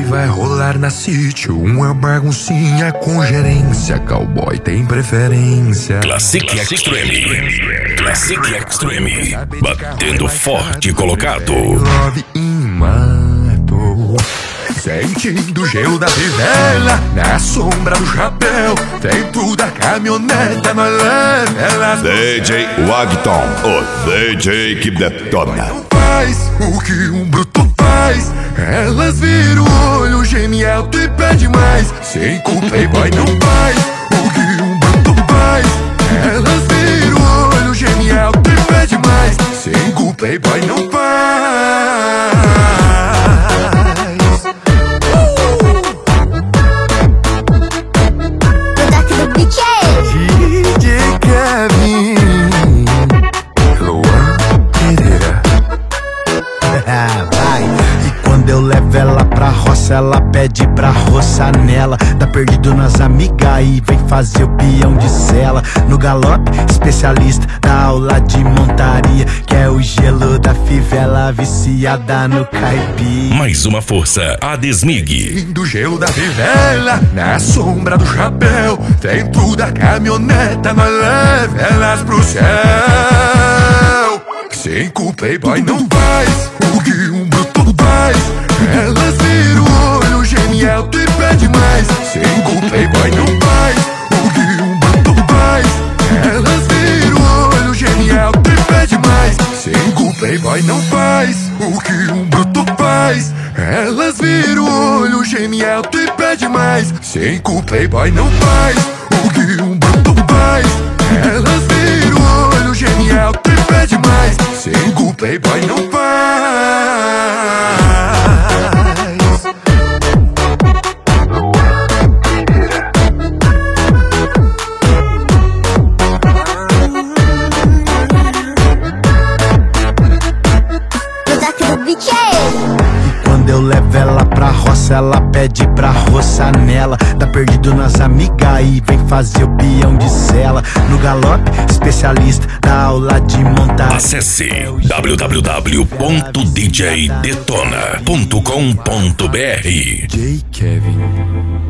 vai rolar na City uma baguncinha com gerência. Cowboy tem preferência. Classic Extreme. Classic Extreme. Batendo forte colocado. Love in Mato. Sentindo o gelo da fivela, na sombra do chapéu, dentro da caminhoneta, nós leva elas. DJ Wagton, o DJ que detona. Não faz o que um bruto faz. Elas viram o olho, geme alto e pede mais. Sem culpa, playboy não faz o que um bruto faz. Elas viram o olho, geme alto e pede mais. Sem culpa, playboy não faz. DJ Kevin, Luan Pereira. Vai. E quando eu levo ela pra roça, ela pede pra roçar nela. Tá perdido nas amigas e vem fazer o peão de cela. No galope, especialista da aula de montaria, que é o gelo da fivela viciada no caipira. Mais uma força, a Desmig. Do gelo da fivela, na sombra do chapéu, dentro da caminhoneta, nós leva elas pro céu. Sem culpa, playboy não faz o que um bruto faz. Elas viram o olho, geme alto e pede mais. Sem culpa, playboy não faz o que um bruto faz. Elas viram o olho, geme alto e pede mais. Sem culpa, playboy não faz o que um bruto faz. Elas viram o olho, geme alto e pede mais. Sem culpa, playboy não faz o que um bruto faz. Elas viram o olho, geme alto e pede mais. Sem culpa, playboy não faz. E quando eu levo ela pra roça, ela pede pra roçar nela. Tá perdido nas amigas e vem fazer o peão de cela. No galope, especialista da aula de montar. Acesse www.djdetona.com.br. DJ Kevin.